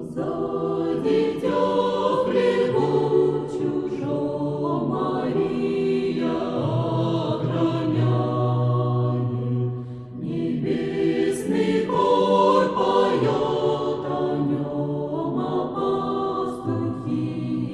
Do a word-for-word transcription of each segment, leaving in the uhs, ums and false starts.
За дитя в хлеву чужом Мария охраняет, небесный хор поет о нем, а пастухи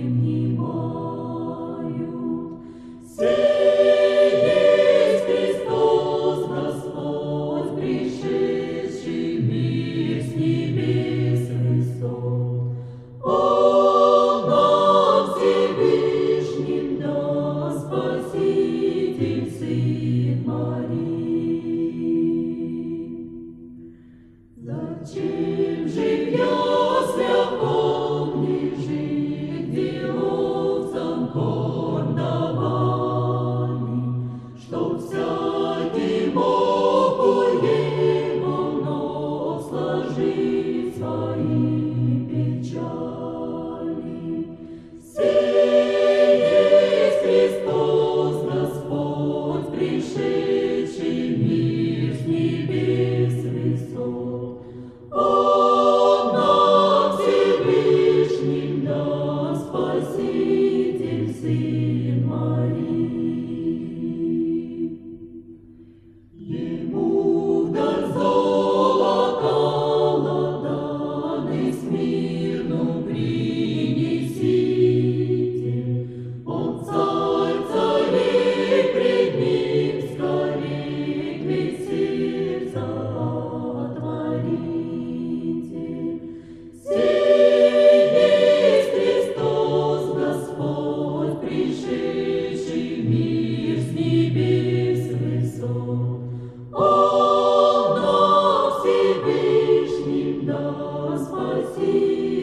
внимают. Сей есть Христос Господь, пришедший в мир с небес высот. Он нам Всевышним даст Спаситель, Сын Марии. Зачем же в яслях он лежит, где овцам корм давали, чтоб всякий мог у его ног сложить свои печали? Сей есть Христос Господь, пришедший в мир с небес высот. Он нам Всевышним даст Спаситель, Сын Марии. Ему в дар золота ладан и смирну принесите. Он царь царей, пред ним скорей дверь сердца отворите. Сей есть Христос Господь, пришедший в мир с небес высот. Он нам Всевышним даст Спаситель.